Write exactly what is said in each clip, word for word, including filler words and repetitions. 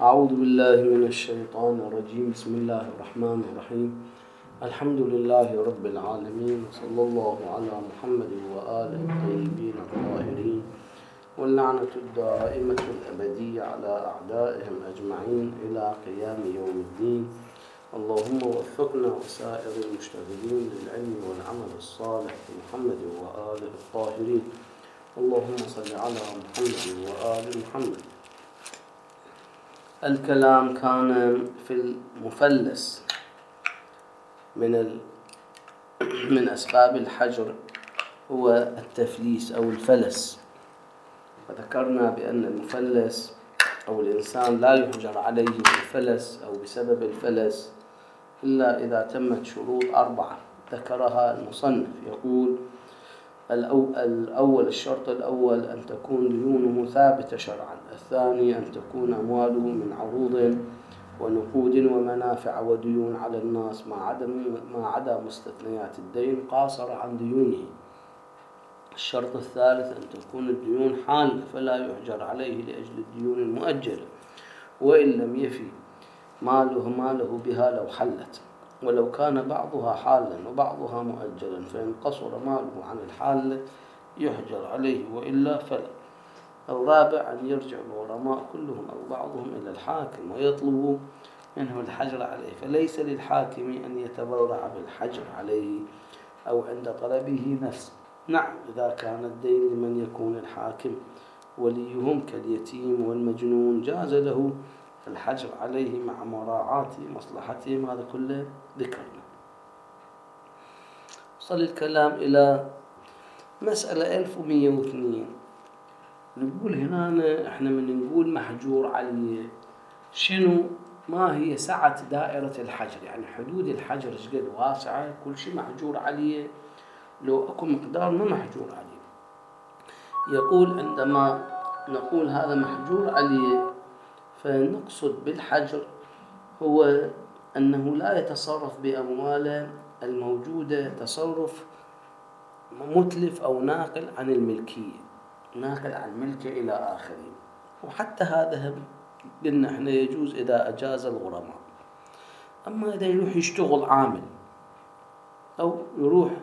أعوذ بالله من الشيطان الرجيم. بسم الله الرحمن الرحيم. الحمد لله رب العالمين، وصلى الله على محمد وآله الطيبين الطاهرين، واللعنة الدائمة الأبدية على أعدائهم أجمعين إلى قيام يوم الدين. اللهم وفقنا وسائر المشتغلين للعلم والعمل الصالح بمحمد وآله الطاهرين. اللهم صل على محمد وآل محمد. الكلام كان في المفلس من ال... من أسباب الحجر هو التفليس أو الفلس، وذكرنا بأن المفلس أو الإنسان لا يحجر عليه بالفلس أو بسبب الفلس إلا إذا تمت شروط أربعة ذكرها المصنف. يقول: الأول الشرط الأول أن تكون ديونه ثابتة شرعا. الثاني أن تكون أمواله من عروض ونقود ومنافع وديون على الناس ما عدا ما عدا مستثنيات الدين قاصرة عن ديونه. الشرط الثالث أن تكون الديون حالة فلا يحجر عليه لأجل الديون المؤجلة، وإن لم يفي ماله ماله بها لو حلت، ولو كان بعضها حالا وبعضها مؤجلا، فإن قصر ماله عن الحالة يحجر عليه وإلا فلا. الرابع أن يرجع الغرماء كلهم أو بعضهم إلى الحاكم ويطلبوا منه الحجر عليه، فليس للحاكم أن يتبرع بالحجر عليه أو عند طلبه نفسه. نعم، إذا كان الدين لمن يكون الحاكم وليهم كاليتيم والمجنون جاز له الحجر عليه مع مراعاة مصلحتهم. هذا كله ذكرنا. وصل الكلام إلى مسألة ألف ومئة واثنين. نقول هنا احنا من نقول محجور عليه، شنو ما هي سعة دائرة الحجر؟ يعني حدود الحجر شقد واسعة، كل شيء محجور عليه، لو اكو مقدار ما محجور عليه. يقول عندما نقول هذا محجور عليه فنقصد بالحجر هو أنه لا يتصرف بأمواله الموجودة تصرف متلف أو ناقل عن الملكية، ناقل عن ملكه إلى آخرين. وحتى هذا قلنا احنا يجوز إذا أجاز الغرماء. أما إذا يروح يشتغل عامل، أو يروح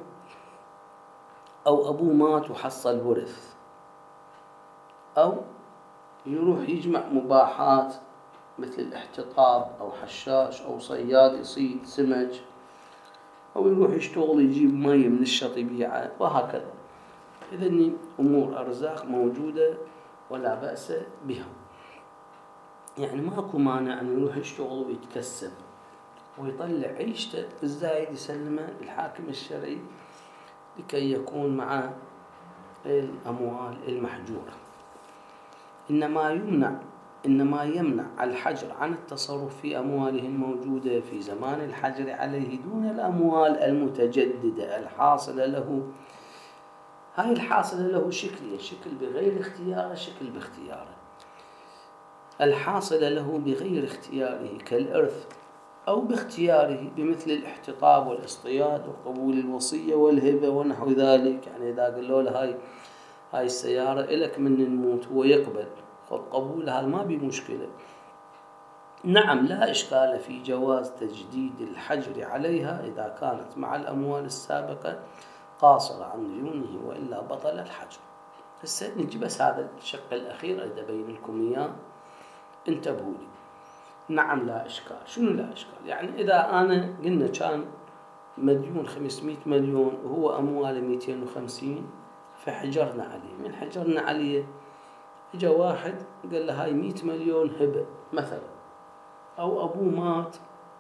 أو أبوه مات وحصل ورث، أو يروح يجمع مباحات مثل الاحتطاب أو حشاش أو صياد يصيد سمج، أو يروح يشتغل يجيب مي من الشط يبيعه وهكذا. إذن أمور أرزاق موجودة ولا بأس بها، يعني ماكو مانع أن يروح يشتغل ويتكسب ويطلع عيشته، الزايد يسلمه للحاكم الشرعي لكي يكون مع الأموال المحجورة. إنما يمنع إنما يمنع الحجر عن التصرف في أمواله الموجودة في زمان الحجر عليه دون الأموال المتجددة الحاصلة له. هاي الحاصلة له شكلين: شكل بغير اختياره، شكل باختياره. الحاصلة له بغير اختياره كالإرث، أو باختياره بمثل الاحتطاب والاصطياد وقبول الوصية والهبة ونحو ذلك. يعني إذا قالوا له هاي هاي السيارة إلك من الموت هو يقبل، فالقبول هذا ما بمشكلة. نعم، لا إشكال في جواز تجديد الحجر عليها إذا كانت مع الأموال السابقة قاصرة عن ديونه، وإلا بطل الحجر. هسه نجي بس هذا الشق الأخير إذا بين لكم إياه انتبهوا لي. نعم لا إشكال. شنو لا إشكال؟ يعني إذا أنا قلنا كان مديون خمسمائة مليون وهو أمواله مئتين وخمسين، فحجرنا عليه. من حجرنا عليه إجا واحد قال له هاي مئة مليون هبة مثلا، أو أبوه مات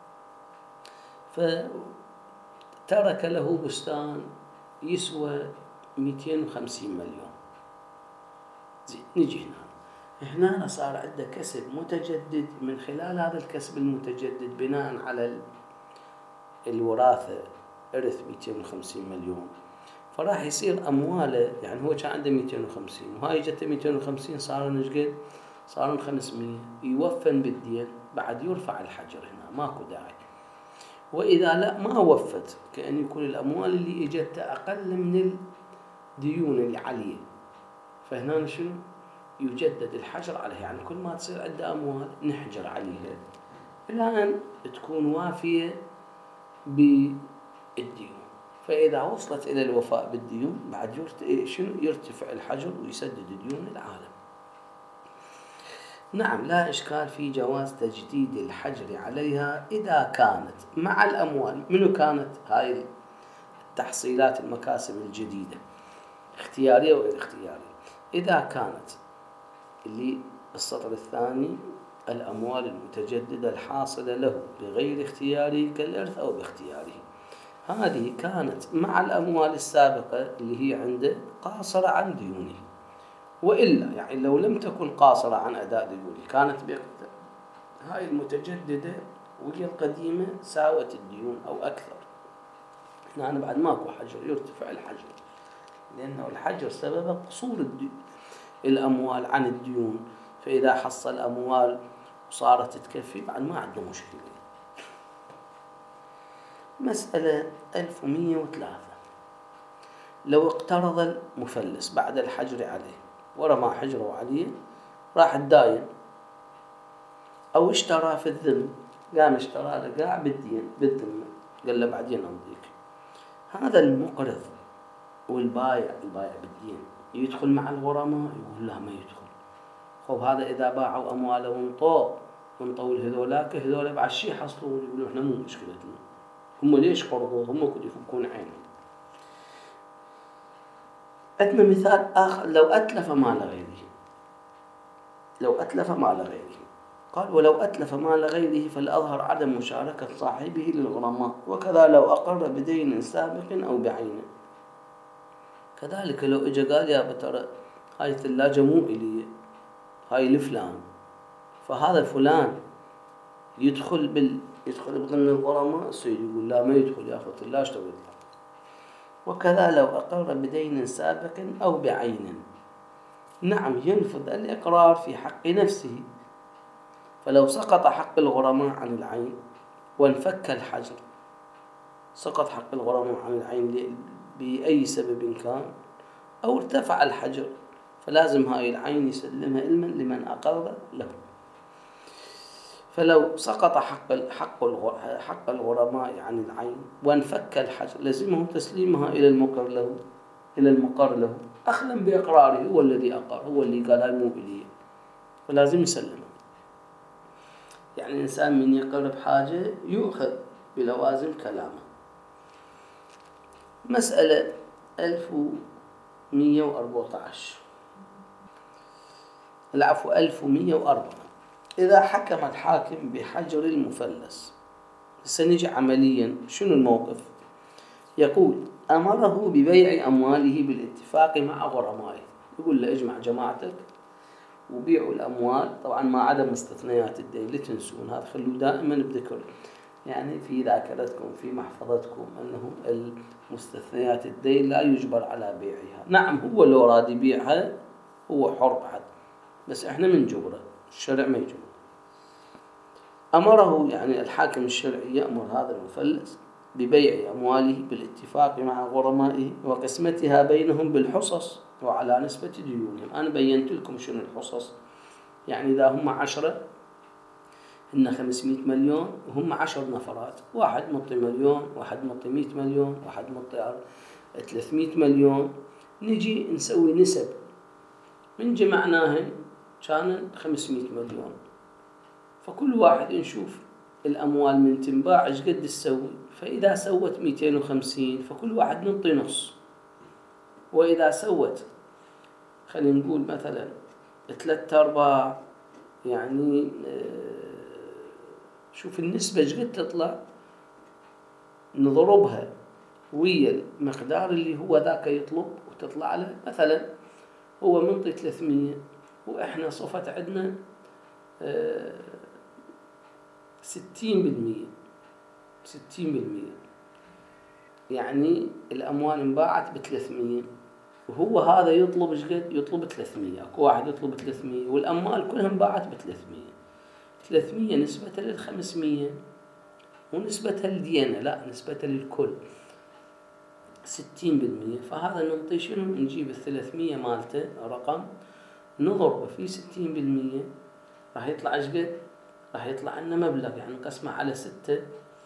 فترك له بستان يسوى مئتين وخمسين مليون. زين، نجي هنا هنا صار عنده كسب متجدد. من خلال هذا الكسب المتجدد بناء على الوراثة إرث مئتين وخمسين مليون، فراح يصير أمواله، يعني هو كان عنده مئتين وخمسين وهاي جته مئتين وخمسين، صار نشقد صار خمسمائة، يوفن بالدين بعد يرفع الحجر. هنا ماكو داعي. وإذا لا ما وفت، كأن يكون الأموال اللي اجته أقل من الديون اللي عليه، فهنا شنو يجدد الحجر عليها، يعني كل ما تصير عنده أموال نحجر عليها إلى أن تكون وافية بالديون. فإذا وصلت إلى الوفاء بالديون بعد يرت... شنو يرتفع الحجر ويسدد ديون العالم. نعم لا إشكال في جواز تجديد الحجر عليها إذا كانت مع الأموال. منو كانت هاي التحصيلات المكاسب الجديدة اختيارية وغير اختيارية؟ إذا كانت اللي السطر الثاني الأموال المتجددة الحاصلة له بغير اختياره كالإرث أو باختياره، هذه كانت مع الأموال السابقة اللي هي عنده قاصرة عن ديونه. وإلا يعني لو لم تكن قاصرة عن أداء ديونه كانت بقدر هاي المتجددة وهي القديمة ساوت الديون أو أكثر، هنا أنا بعد ماكو حجر يرتفع الحجر، لأنه الحجر سبب قصور الأموال عن الديون. فإذا حصل أموال وصارت تكفي بعد ما عنده مشكلة. مسألة ألف ومئة وثلاثة. لو اقترض المفلس بعد الحجر عليه ورمى حجره عليه راح الداين، أو اشترى في الذم، قام اشترى له قاع بالدين بالذمة قال له بعدين أمضيك، هذا المقرض والبايع البايع بالدين يدخل مع الغرماء؟ يقول لا ما يدخل. خب هذا إذا باعوا أمواله ونطوا ونطول هذولاك هذول بعد شي حصلوا يقولوا إحنا مو مشكلتنا، هم ليش قرضوا؟ هم كده يفكون عينهم. عندنا مثال آخر، لو أتلف مال غيره، لو أتلف مال غيره قال ولو أتلف مال غيره فالأظهر عدم مشاركة صاحبه للغرماء، وكذا لو أقر بدين سابق أو بعينه. كذلك لو إجا قال يا بترى هاي الثلاجة مو إلي، هاي لفلان، فهذا فلان يدخل بال يدخل ضمن الغرماء، السيد يقول لا ما يدخل ياخذ ثلاجته ويطلع. وكذا لو أقر بدين سابق أو بعين، نعم ينفذ الإقرار في حق نفسه. فلو سقط حق الغرماء عن العين وانفك الحجر، سقط حق الغرماء عن العين بأي سبب كان، أو ارتفع الحجر، فلازم هاي العين يسلمها علما لمن أقر له. فلو سقط حق حق حق الغرماء عن العين وانفك الحجر لزمه تسليمها إلى المقر له إلى المقر له أخذا بإقراره، هو الذي أقر، هو اللي قال هاي مو إلي، فلازم يسلمها. يعني الإنسان من يقر بحاجة يؤخذ بلوازم كلامه. مسألة ألف ومئة وأربعة عشر العفو ألف ومئة وأربعة. إذا حكم الحاكم بحجر المفلس، سنجي عمليا شنو الموقف؟ يقول أمره ببيع أمواله بالاتفاق مع غرمائه، يقول له اجمع جماعتك وبيعوا الأموال، طبعا ما عدا مستثنيات الدين لا تنسون، هذا خلوا دائما بذكر، يعني في ذاكرتكم في محفظتكم أنه المستثنيات الدين لا يجبر على بيعها. نعم هو لو راد يبيعها هو حر بعد، بس احنا من جبره، الشرع ما يجبر. أمره يعني الحاكم الشرعي يأمر هذا المفلس ببيع أمواله بالاتفاق مع غرمائه وقسمتها بينهم بالحصص وعلى نسبة ديونهم. أنا بينت لكم شنو الحصص، يعني إذا هم عشرة إن خمسمائة مليون وهم عشر نفرات، واحد مطي مليون، واحد مطي مئة مليون، واحد مطي ثلاثمائة مليون، نجي نسوي نسب من جمعناهن كان خمسمائة مليون، فكل واحد نشوف الأموال من تنباع ايش قد تسوي، فإذا سوت مئتين وخمسين فكل واحد نعطي نص، وإذا سوت خلينا نقول مثلا ثلاثة أرباع، يعني شوف النسبة ايش قد تطلع نضربها ويا المقدار اللي هو ذاك يطلب وتطلع له. مثلا هو منطي ثلاثمية وإحنا صفت عندنا ستين بالمية، ستين بالمية يعني الأموال انباعت بثلاثمية، وهو هذا يطلب ايش قد؟ يطلب ثلاثمية، اكو واحد يطلب ثلاثمية والأموال كلها انباعت بثلاثمية. ثلاثمية نسبة للخمسمية ونسبة للدينة، لا نسبة للكل ستين بالمية. فهذا ننطي شنو؟ نجيب الثلاثمية مالته رقم نضربه في ستين بالمية راح يطلع ايش قد؟ راح يطلع عنا مبلغ، يعني نقسمه على ستة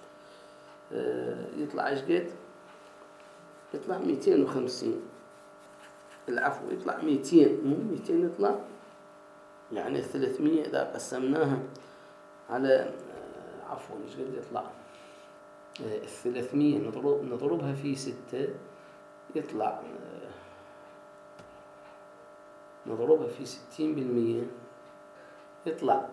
يطلع ايش قد؟ يطلع مئتين وخمسين، العفو يطلع مئتين، مو مئتين يطلع، يعني الثلاثمية إذا قسمناها على عفوا ايش قد يطلع؟ الثلاثمية نضرب نضربها في ستة يطلع، نضربها في ستين بالمية يطلع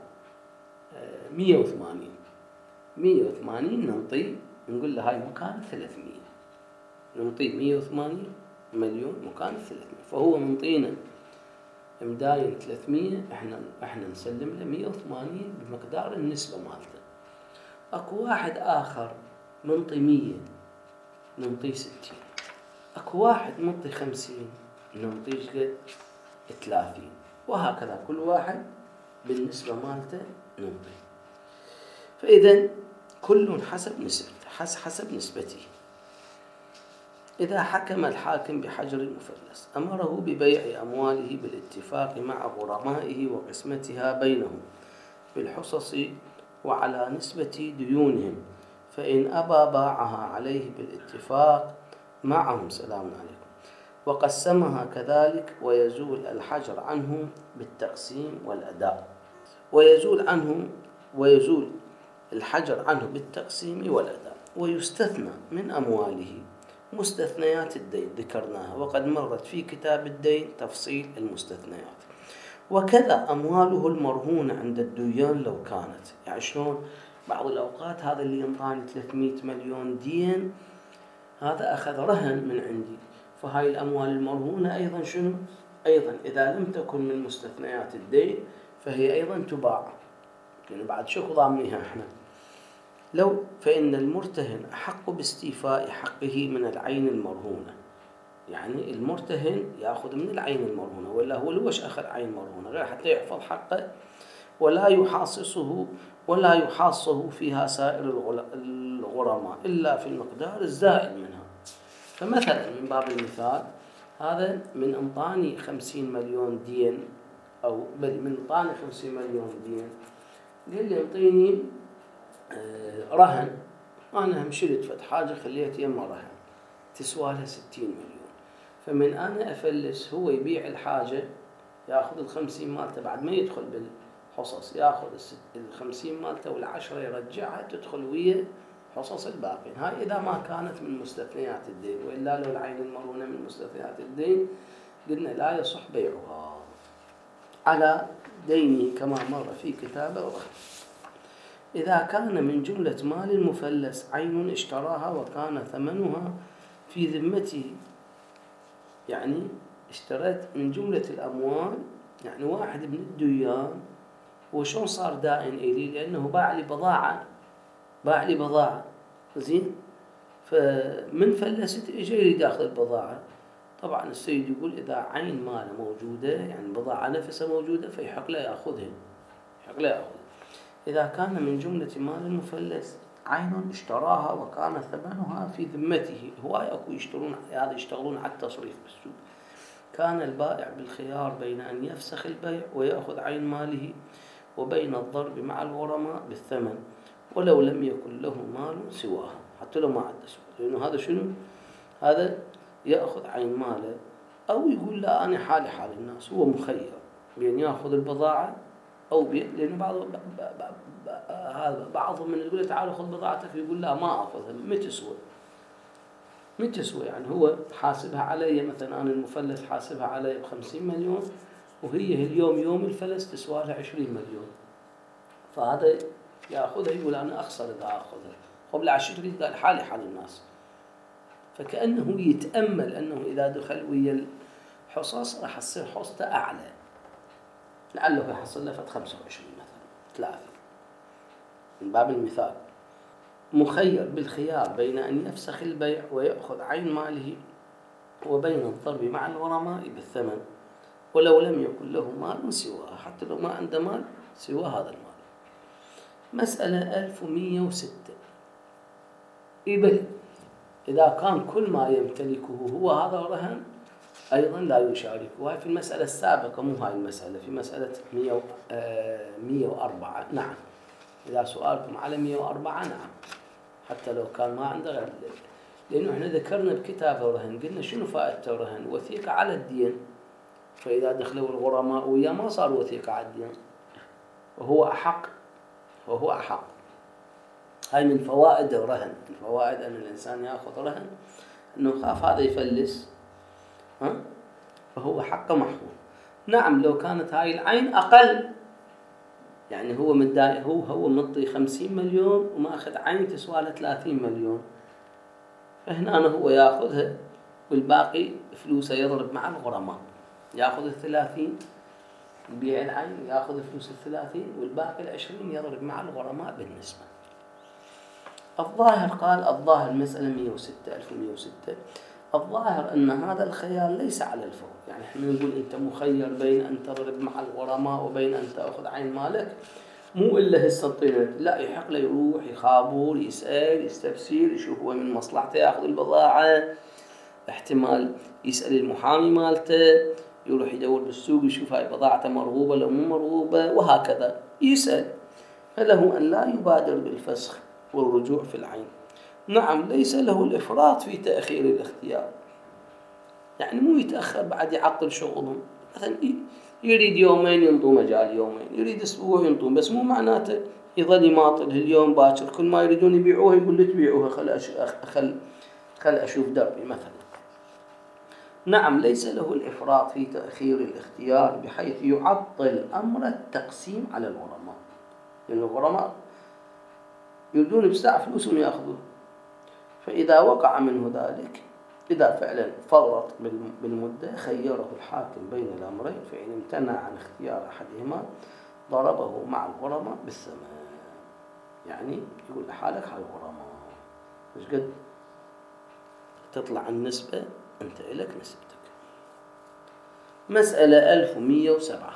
مية وثمانين. مية وثمانين ننطي نقول له هاي مكان ثلاثمية، ننطيه مية وثمانين مليون مكان ثلاثمية، فهو منطينا مداين ثلاثمية، احنا احنا نسلم له مية وثمانين بمقدار النسبة مالته. اكو واحد اخر منطي مية ننطيه ستين، اكو واحد منطي خمسين ننطيه قد؟ ثلاثين، وهكذا كل واحد بالنسبة مالته ننطي. فإذا كل حسب نسبته، حسب نسبته. إذا حكم الحاكم بحجر المفلس أمره ببيع أمواله بالاتفاق مع غرمائه وقسمتها بينهم بالحصص وعلى نسبة ديونهم، فإن أبى باعها عليه بالاتفاق معهم سلام عليكم وقسمها كذلك، ويزول الحجر عنه بالتقسيم والأداء، ويزول عنه ويزول الحجر عنه بالتقسيم والأداء. ويستثنى من أمواله مستثنيات الدين ذكرناها، وقد مرت في كتاب الدين تفصيل المستثنيات. وكذا أمواله المرهونة عند الديان لو كانت، يعني شلون بعض الأوقات هذا اللي ينطاني ثلاثمئة مليون دين هذا أخذ رهن من عندي، فهاي الأموال المرهونة أيضا شنو؟ أيضا إذا لم تكن من مستثنيات الدين فهي أيضا تباع، لأن بعد شو ضامنيها إحنا. لو فإن المرتهن أحق باستيفاء حقه من العين المرهونة، يعني المرتهن يأخذ من العين المرهونة، ولا هو لوش أخذ عين مرهونة غير حتى يحفظ حقه، ولا يحاصصه ولا يحاصه فيها سائر الغرماء إلا في المقدار الزائد منها. فمثلا من باب المثال هذا من انطاني خمسين مليون دين، أو بل من انطاني خمسين مليون دين قال لي انطيني رهن، أنا هم شريت فد حاجة خليت يما رهن تسوى لها ستين مليون، فمن أنا أفلس هو يبيع الحاجة يأخذ الخمسين مالته بعد ما يدخل بالحصص، يأخذ الخمسين مالته والعشرة يرجعها تدخل ويا حصص الباقين. هاي إذا ما كانت من مستثنيات الدين، وإلا لو العين المرهونة من مستثنيات الدين قلنا لا يصح بيعها على دينه كما مر في كتاب الرهن. إذا كان من جملة مال المفلس عين اشتراها وكان ثمنها في ذمته، يعني اشتريت من جملة الأموال، يعني واحد من الديان وشون صار دائن إلي لأنه باع لي بضاعة باع لي بضاعة زين، فمن فلست إجا لي داخل البضاعة. طبعا السيد يقول إذا عين ماله موجودة، يعني البضاعة نفسها موجودة، فيحق له يأخذها يحق له يأخذها. إذا كان من جملة مال المفلس عين اشتراها وكان ثمنها في ذمته، هواي أكو يشترون هذا يشتغلون على التصريف بالسوق، كان البائع بالخيار بين أن يفسخ البيع ويأخذ عين ماله، وبين الضرب مع الغرماء بالثمن ولو لم يكن له مال سواها، حتى لو ما عنده سوى، لأنه هذا شنو؟ هذا يأخذ عين ماله، أو يقول لا أنا حالي حال الناس، هو مخير بين يأخذ البضاعة أو بي... لأنه بعض هذا بعضهم من يقول تعال خذ بضاعتك، يقول لا ما أخذها، متى تسوى متى تسوى يعني هو حاسبها علي، مثلا أنا المفلس حاسبها علي بخمسين مليون، وهي اليوم يوم الفلس تسوى لها عشرين مليون، فهذا يأخذها يقول أنا أخسر إذا أخذها، قبل عشرين قال حالي حال الناس. فكأنه يتأمل أنه إذا دخل ويا الحصص راح تصير حصته أعلى، لعله يحصل له فت خمسة وعشرين مثلا ثلاثة، من باب المثال. مخير بالخيار بين أن يفسخ البيع ويأخذ عين ماله، وبين الضرب مع الغرماء بالثمن ولو لم يكن له مال سواه، حتى لو ما عنده مال سوى هذا المال. مسألة ألف ومئة وستة. إبل إذا كان كل ما يمتلكه هو هذا رهن، أيضا لا يشارك. وهي في المسألة السابقة، مو هاي المسألة، في مسألة مئة وأربعة. نعم، إذا سؤالكم على مئة وأربعة نعم، حتى لو كان ما عنده غير، لأنه إحنا ذكرنا بكتاب الرهن قلنا شنو فائدة الرهن؟ وثيقة على الدين، فإذا دخلوا الغرماء وياه ما صار وثيقة على الدين، وهو أحق وهو أحق. هاي من فوائد الرهن، من فوائد أن الإنسان يأخذ رهن، أنه خاف هذا يفلس، ها؟ فهو حقه محفوظ. نعم، لو كانت هاي العين أقل، يعني هو متضايق، هو هو مطي خمسين مليون وما أخذ عين تسوى له ثلاثين مليون، فهنا أنا هو يأخذها والباقي فلوسه يضرب مع الغرماء، يأخذ الثلاثين يبيع العين، يأخذ فلوس الثلاثين والباقي العشرين يضرب مع الغرماء بالنسبة. الظاهر قال الظاهر مسألة مئة وستة ألف ومئة وستة، الظاهر أن هذا الخيار ليس على الفور. يعني احنا نقول أنت مخير بين أن تضرب مع الغرماء وبين أن تأخذ عين مالك، مو إلا هالسطينة، لا، يحق له يروح يخابر يسأل يستفسر يشوف هو من مصلحته يأخذ البضاعة، احتمال يسأل المحامي مالته، يروح يدور بالسوق يشوف هاي بضاعته مرغوبة لو مو مرغوبة، وهكذا يسأل. فله أن لا يبادر بالفسخ والرجوع في العين. نعم، ليس له الإفراط في تأخير الاختيار، يعني مو يتأخر بعد يعطل شغلهم، مثلا يريد يومين ينطوا مجال يومين، يريد أسبوع ينطوا، بس مو معناته يظل يماطل اليوم باكر، كل ما يريدون يبيعوها يقول لي تبيعوها، خل أش... خل خل أشوف دربي مثلا. نعم، ليس له الإفراط في تأخير الاختيار بحيث يعطل أمر التقسيم على الغرماء، لأن الغرماء يريدون بساعة فلوسهم يأخذوه، فإذا وقع منه ذلك، إذا فعلا فرط بالمدة، خيره الحاكم بين الأمرين، فإن امتنع عن اختيار أحدهما ضربه مع الغرماء بالثمن. يعني يقول لحالك على الغرماء مش قد تطلع النسبة، أنت إلك نسبتك. مسألة ألف ومئة وسبعة،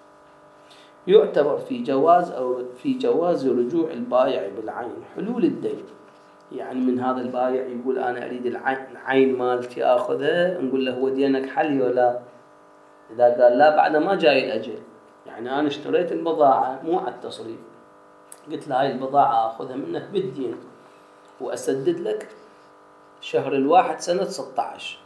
يعتبر في جواز أو في جواز رجوع البائع بالعين حلول الدين. يعني من هذا البائع يقول أنا أريد العين مالتي أخذها، نقول له هو دينك حلي ولا؟ إذا قال لا، بعد ما جاي الأجل، يعني أنا اشتريت البضاعة مو على التصريف، قلت له هاي البضاعة أخذها منك بالدين وأسدد لك شهر الواحد سنة ستة عشر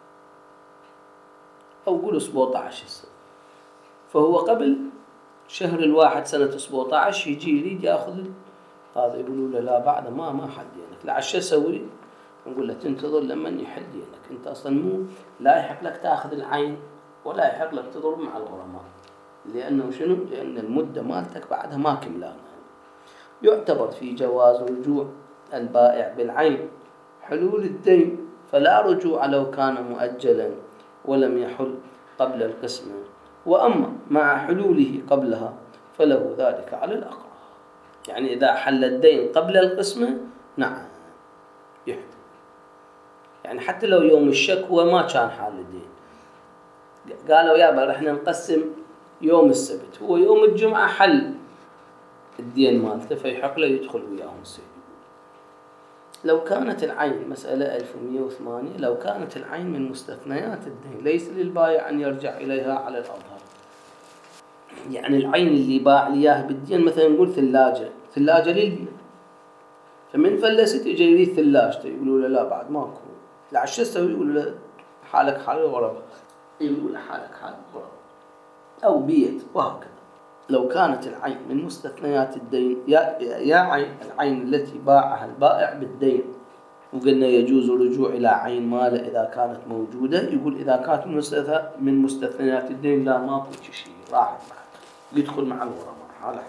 أو قول سبعة عشر السنة، فهو قبل شهر الواحد سنة سبعة عشر يجي يريد يأخذ هذا، يقولوا له لا، بعد ما ما حد دينك، لا عش أسوي؟ نقول له تنتظر لما يحد دينك، أنت أصلا مو لا يحق لك تأخذ العين ولا يحق لك تضرب مع الغرماء، لأنه شنو؟ لأن المدة مالتك بعدها ما كملانها. يعتبر في جواز رجوع البائع بالعين حلول الدين، فلا رجوع لو كان مؤجلا ولم يحل قبل القسمة، وأما مع حلوله قبلها فله ذلك على الأقرب. يعني إذا حل الدين قبل القسمة نعم يحل، يعني حتى لو يوم الشكوى ما كان حال الدين، قالوا يابا رح نقسم يوم السبت، هو يوم الجمعة حل الدين مالته، فيحق له يدخل وياهم السبت. لو كانت العين، مسألة ألف ومئة وثمانية، لو كانت العين من مستثنيات الدين ليس للبائع أن يرجع إليها على الأظهر. يعني العين اللي باع لياه بالدين، مثلا نقول ثلاجة، ثلاجة للبيع، فمن فلست يجي يريد ثلاجته، يقولوا له لا بعد ماكو، لا شو تسوي؟ يقولوا له حالك حال الغرباء، يقولوا له حالك حال الغرباء، أو بيت، وهكذا. لو كانت العين من مستثنيات الدين، يا يا عين العين التي باعها البائع بالدين، وقلنا يجوز الرجوع إلى عين ماله إذا كانت موجودة، يقول إذا كانت من مستثنيات الدين لا ماكو شيء، راحت معك، يدخل مع الغرماء حاله.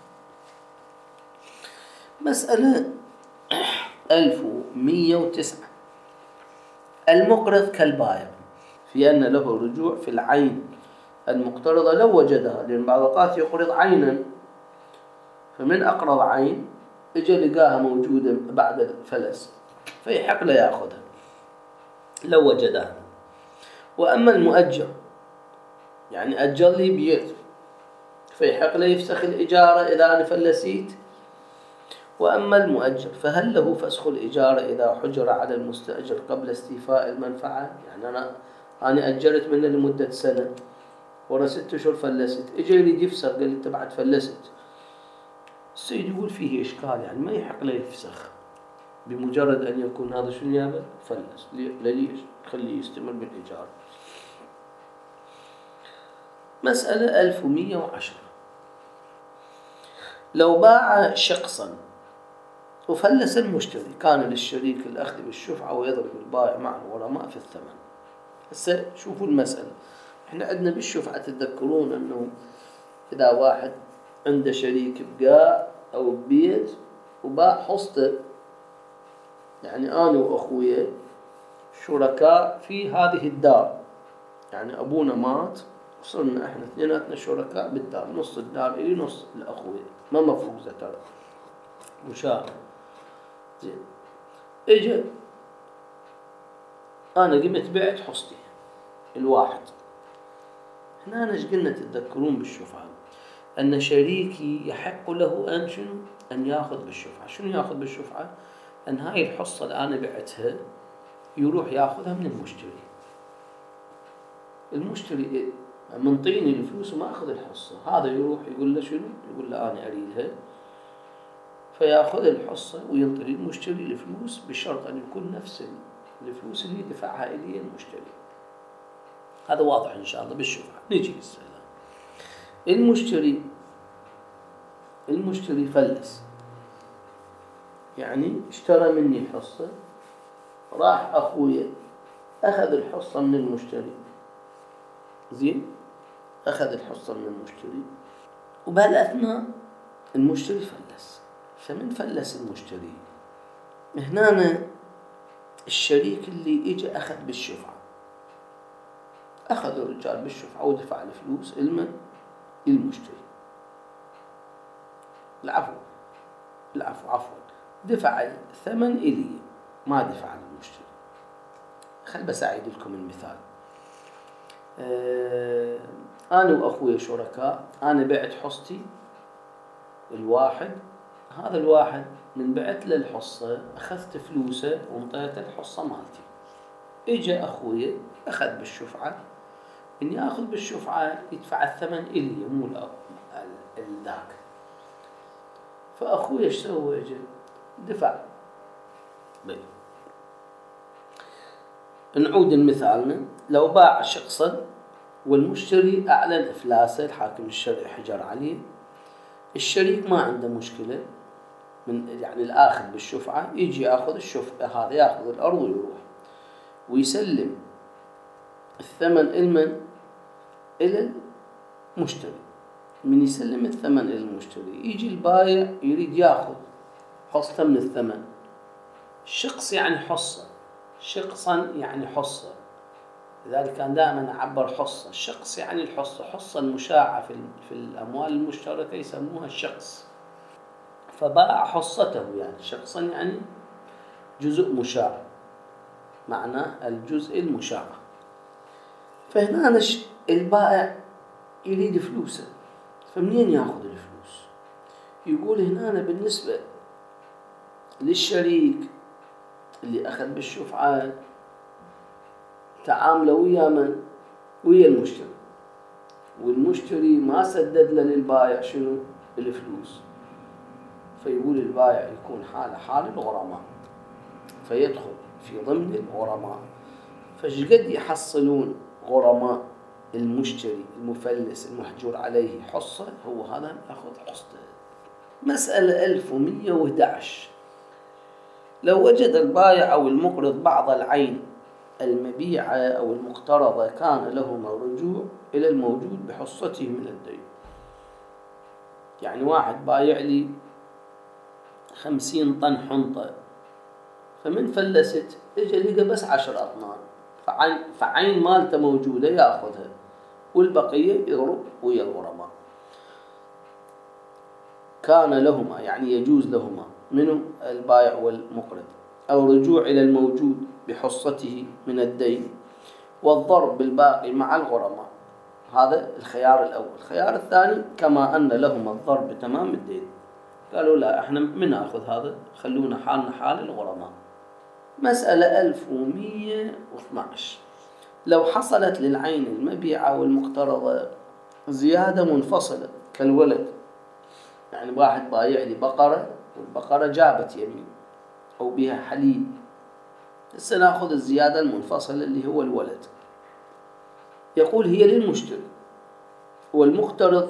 مسألة ألف ومئة وتسعة، المقرض كالبائع في أن له رجوع في العين المقترضة لو وجدها، لأن بعض الأوقات يقرض عينا، فمن أقرض عين إجا لقاها موجودة بعد الفلس فيحق له يأخذها لو وجدها. وأما المؤجر، يعني أجر لي بيت، فيحق له يفسخ الإجارة إذا أنا فلسيت. وأما المؤجر فهل له فسخ الإجارة إذا حجر على المستأجر قبل استيفاء المنفعة؟ يعني أنا أنا أجرت منه لمدة سنة، ورا ست أشهر فلست، إجا يريد يفسخ، قال لي أنت بعد فلست. السيد يقول فيه إشكال، يعني ما يحق له يفسخ بمجرد أن يكون هذا شو النيابة فلس. ليش؟ خليه يستمر بالإيجار. مسألة ألف ومئة وعشرة. لو باع شخصا وفلس المشتري، كان للشريك الأخذ بالشفعة ويضرب البائع مع الغرماء في الثمن. هسه شوفوا المسألة، احنا عندنا بالشفعة تتذكرون أنه إذا واحد عنده شريك بقاع أو ببيت وباع حصته، يعني أنا وأخويا شركاء في هذه الدار، يعني أبونا مات وصرنا احنا اثنيناتنا شركاء بالدار، نص الدار إلي نص لأخويا، ما مفروزة ترى، مشاركة. زين، اجا أنا قمت بعت حصتي الواحد. هنا أنا ايش قلنا تتذكرون بالشفعة؟ أن شريكي يحق له أن شنو؟ أن يأخذ بالشفعة. شنو يأخذ بالشفعة؟ أن هاي الحصة اللي أنا بعتها يروح يأخذها من المشتري. المشتري منطيني الفلوس وما أخذ الحصة، هذا يروح يقول له شنو؟ يقول له أنا أريدها، فيأخذ الحصة وينطري المشتري الفلوس بشرط أن يكون نفس الفلوس اللي دفعها إليه المشتري. هذا واضح إن شاء الله بالشفعة. نيجي للسؤال. المشتري المشتري فلس، يعني اشترى مني الحصة، راح أخويا أخذ الحصة من المشتري. زين، أخذ الحصة من المشتري، وبهالأثناء المشتري فلس. فمن فلس المشتري؟ هنا الشريك اللي إجا أخذ بالشفعة، أخذ الرجال بالشفعة ودفع الفلوس المن المشتري. العفو العفو عفوا دفع الثمن إلي، ما دفع للمشتري. خل بس أعيد لكم المثال. آه أنا وأخوي شركاء، أنا بعت حصتي الواحد، هذا الواحد من بعت له الحصة أخذت فلوسه وانطيته الحصة مالتي. إجا أخوي أخذ بالشفعة، إن يأخذ بالشفعة يدفع الثمن إلي مو لذاك. فأخوي إيش سوى؟ إجا دفع. بي. نعود المثالنا، لو باع شخصا والمشتري أعلن إفلاسه، الحاكم الشرعي حجر عليه، الشريك ما عنده مشكلة من يعني الآخذ بالشفعة يجي يأخذ الشفعة، هذا يأخذ الأرض ويروح ويسلم الثمن المن إلى المشتري. من يسلم الثمن إلى المشتري يجي البائع يريد يأخذ حصة من الثمن. شخص يعني حصة، شخصا يعني حصة، لذلك كان دائما أعبر حصة. الشخص يعني الحصة، حصة المشاعة في في الأموال المشتركة يسموها الشخص. فباع حصته، يعني شخصا يعني جزء مشاع، معناه الجزء المشاع. فهنا البائع يريد فلوسه، فمنين يأخذ الفلوس؟ يقول هنا بالنسبة للشريك اللي أخذ بالشفعة تعامله ويا من؟ ويا المشتري، والمشتري ما سدد له للبائع شنو؟ الفلوس. فيقول البائع يكون حاله حال الغرماء، فيدخل في ضمن الغرماء. فايش قد يحصلون غرماء المشتري المفلس المحجور عليه حصة؟ هو هذا يأخذ حصته. مسألة ألف ومئة وأحد عشر. لو وجد البائع أو المقرض بعض العين المبيعة أو المقترضة، كان لهما الرجوع إلى الموجود بحصته من الدين. يعني واحد بايع لي خمسين طن حنطة، فمن فلست إجا لقى بس عشر أطنان، فعين, فعين مالته موجودة يأخذها، والبقية يضرب ويا الغرماء. كان لهما يعني يجوز لهما منه البائع والمقرض أو رجوع إلى الموجود بحصته من الدين، والضرب بالباقي مع الغرماء. هذا الخيار الأول. الخيار الثاني كما أن لهما الضرب بتمام الدين، قالوا لا احنا من ناخذ هذا، خلونا حالنا حال الغرماء. مسألة ألف ومئة واثني عشر. لو حصلت للعين المبيعة والمقترضة زيادة منفصلة كالولد، يعني واحد بايع لي بقرة والبقرة جابت يمين أو بها حليب، هسه ناخذ الزيادة المنفصلة اللي هو الولد. يقول هي للمشتري والمقترض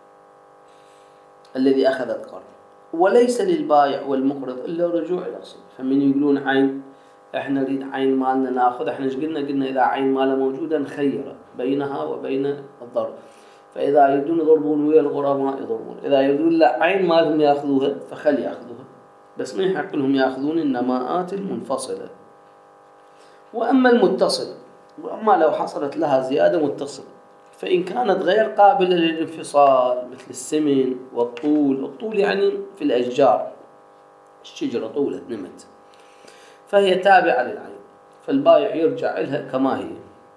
الذي أخذ القرض، وليس للبايع والمقرض إلا رجوع الأصل. فمن يقولون عين، احنا نريد عين مالنا ناخذ، احنا ايش قلنا؟ قلنا إذا عين مالها موجودة نخيره بينها وبين الضرب. فإذا يريدون يضربون ويا الغرماء يضربون، إذا يريدون لا عين مالهم يأخذوها فخل يأخذوها، بس ما يحق لهم يأخذون النماءات المنفصلة. وأما المتصلة، وأما لو حصلت لها زيادة متصلة، فإن كانت غير قابلة للانفصال مثل السمن والطول، الطول يعني في الأشجار، الشجرة طولت نمت، فهي تابعة للعين، فالبائع يرجع لها كما هي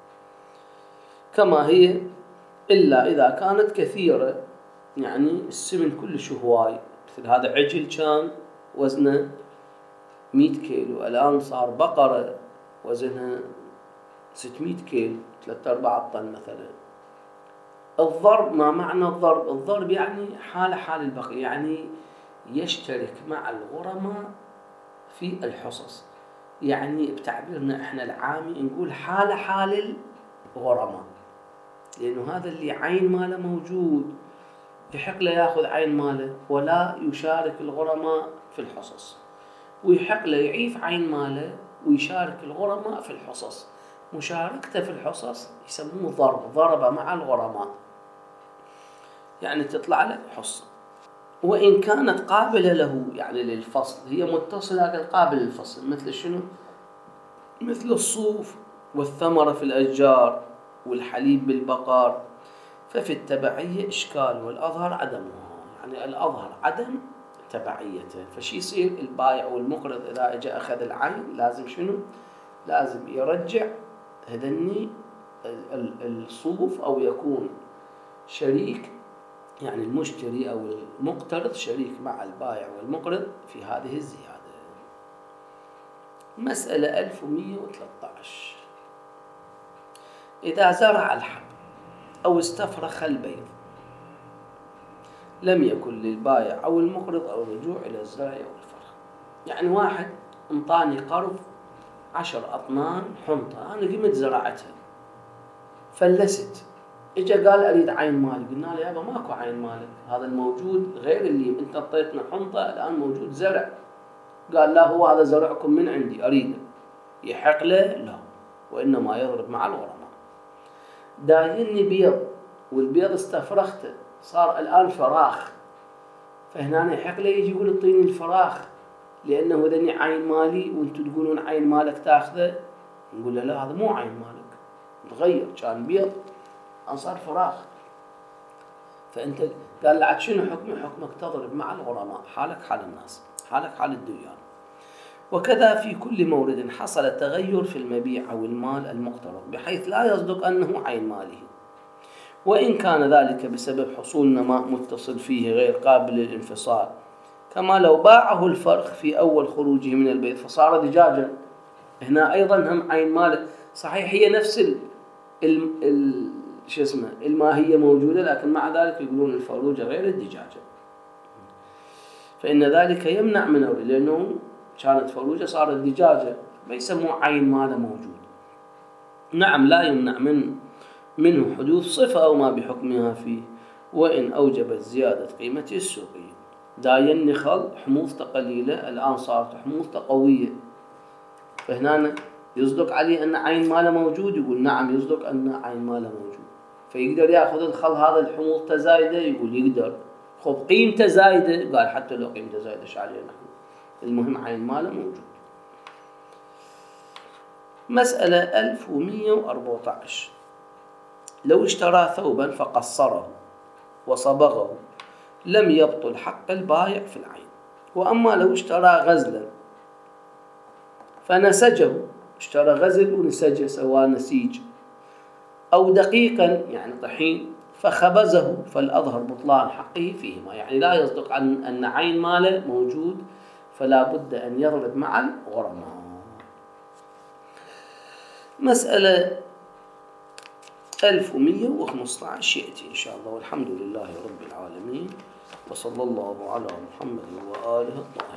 كما هي إلا إذا كانت كثيرة، يعني السمن كلش هواي، مثل هذا عجل كان وزنه مئة كيلو، الآن صار بقرة وزنها ستمئة كيلو، ثلاثة أربعة طن مثلا. الضرب، ما معنى الضرب؟ الضرب يعني حال حال البقية، يعني يشترك مع الغرماء في الحصص، يعني بتعبيرنا احنا العامي نقول حال حال الغرماء، لأنه هذا اللي عين ماله موجود يحق له ياخذ عين ماله ولا يشارك الغرماء في الحصص، ويحق له يعيف عين ماله ويشارك الغرماء في الحصص. مشاركته في الحصص يسموه ضرب، ضرب مع الغرماء، يعني تطلع له حصة. وإن كانت قابلة له يعني للفصل، هي متصلة لكن قابلة للفصل، مثل شنو؟ مثل الصوف والثمرة في الأشجار والحليب بالبقر، ففي التبعية إشكال، والأظهر عدمها، يعني الأظهر عدم تبعيته. فشي يصير البائع والمقرض إذا اجى أخذ العين لازم شنو؟ لازم يرجع هذني الصوف، أو يكون شريك، يعني المشتري أو المقترض شريك مع البائع والمقرض في هذه الزيادة. مسألة ألف ومئة وثلاثة عشر. إذا زرع الحب أو استفرخ البيض لم يكن للبائع أو المقرض أو الرجوع إلى الزرع أو الفرخ. يعني واحد انطاني قرض عشر أطنان حنطة، أنا قمت زرعتها فلست، إجا قال أريد عين مالي، قلنا له يابا ماكو عين مالك، هذا الموجود غير اللي أنت أعطيتنا حنطة، الآن موجود زرع. قال لا، هو هذا زرعكم من عندي أريده، يحق له؟ لا، وإنما يضرب مع الغرماء. دايني بيض والبيض استفرخته، صار الآن فراخ، فهنا يحق له يجي يقول اعطيني الفراخ لأنه ذني عين مالي وانتم تقولون عين مالك تاخذه. نقول له لا، هذا مو عين مالك، تغير، كان بيض الآن صار فراخ. فأنت قال له عاد شنو حكمي؟ حكمك تضرب مع الغرماء، حالك حال الناس، حالك حال الديان. وكذا في كل مورد حصل تغير في المبيع أو المال المقترض بحيث لا يصدق أنه عين ماله، وإن كان ذلك بسبب حصول نماء متصل فيه غير قابل للانفصال، كما لو باعه الفرخ في أول خروجه من البيت فصار دجاجا، هنا أيضا هم عين ماله، صحيح هي نفس ال ال ال شو اسمه الماهية موجودة، لكن مع ذلك يقولون الفروجة غير الدجاجة، فإن ذلك يمنع منه، لأنه كانت فروجة صارت دجاجة، ما يسموه عين ماله موجود. نعم، لا يمنع من منه حدوث صفة أو ما بحكمها فيه، وإن أوجبت زيادة قيمته السوقية. داين نخل حموضته قليلة، الآن صارت حموضته قوية، فهنا يصدق عليه أن عين ماله موجود، يقول نعم يصدق أن عين ماله موجود، فيقدر يأخذ الخل هذا الحموضته زايدة، يقول يقدر. خب قيمته زايدة، قال حتى لو قيمته زايدة ايش علينا نحن، المهم عين ماله موجود. مسألة ألف ومئة وأربعة عشر. لو اشترى ثوبا فقصره وصبغه لم يبطل حق البائع في العين. وأما لو اشترى غزلا فنسجه، اشترى غزل ونسجه سواه نسيج، أو دقيقا يعني طحين فخبزه، فالأظهر بطلان حقه فيهما، يعني لا يصدق عن أن عين ماله موجود، فلا بد أن يضرب مع الغرماء. مسألة ألف ومئة وخمسة عشر يأتي إن شاء الله. والحمد لله رب العالمين، وصلى الله على محمد وآله الطاهرين.